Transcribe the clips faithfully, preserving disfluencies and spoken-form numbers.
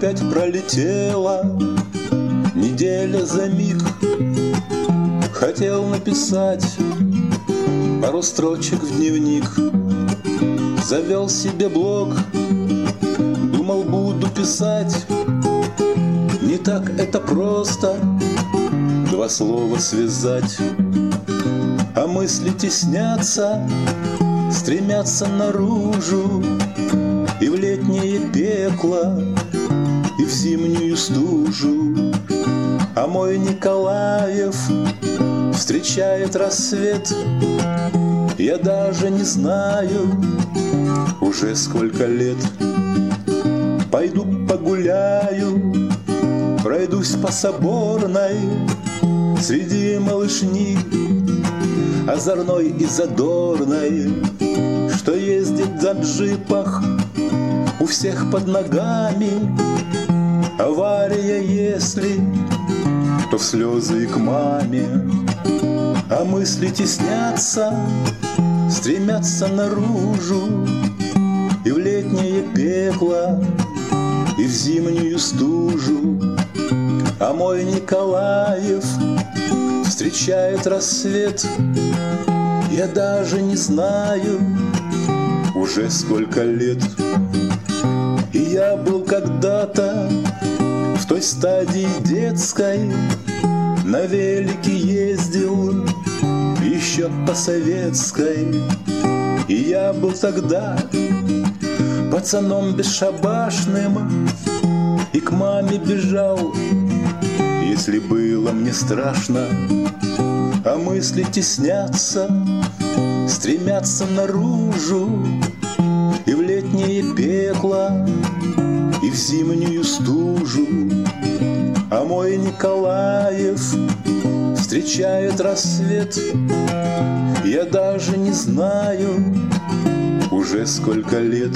опять пролетела неделя за миг. Хотел написать пару строчек в дневник. Завел себе блог, думал, буду писать. Не так это просто два слова связать. А мысли теснятся, стремятся наружу, и в летнее пекло, и в зимнюю стужу. А мой Николаев встречает рассвет. Я даже не знаю, уже сколько лет. Пойду погуляю, пройдусь по Соборной среди малышни озорной и задорной, что ездит на джипах у всех под ногами. Авария, если, то в слезы и к маме. А мысли теснятся, стремятся наружу, и в летнее пекло, и в зимнюю стужу. А мой Николаев встречает рассвет. Я даже не знаю, уже сколько лет. И я был когда-то в той стадии детской, на велике ездил еще по советской. И я был тогда пацаном бесшабашным и к маме бежал, если было мне страшно. А мысли теснятся, стремятся наружу, и в летнее пекло, и в зимнюю стужу. А мой Николаев встречает рассвет. Я даже не знаю, уже сколько лет.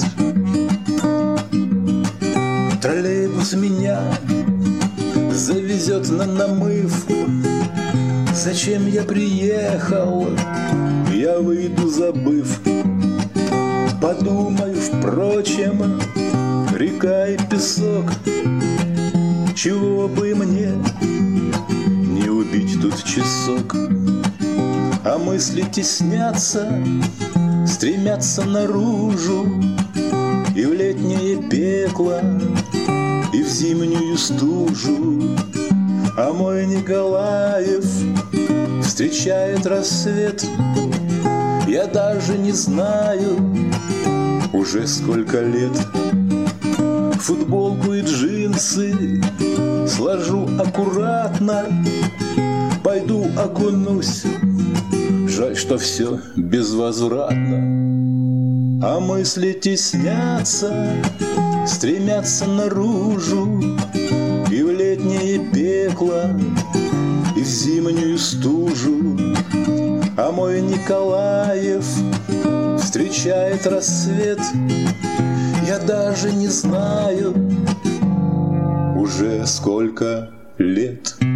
Троллейбус меня завезет на намыв. Зачем я приехал, я выйду, забыв. Подумаю, впрочем, река и песок, чего бы мне не убить тут часок. А мысли теснятся, стремятся наружу, и в летнее пекло, и в зимнюю стужу. А мой Николаев встречает рассвет. Я даже не знаю, уже сколько лет. Футболку и джинсы сложу аккуратно, пойду окунусь. Жаль, что все безвозвратно. А мысли теснятся, стремятся наружу, и в летнее пекло, и в зимнюю стужу. А мой Николаев встречает рассвет. Я даже не знаю, уже сколько лет.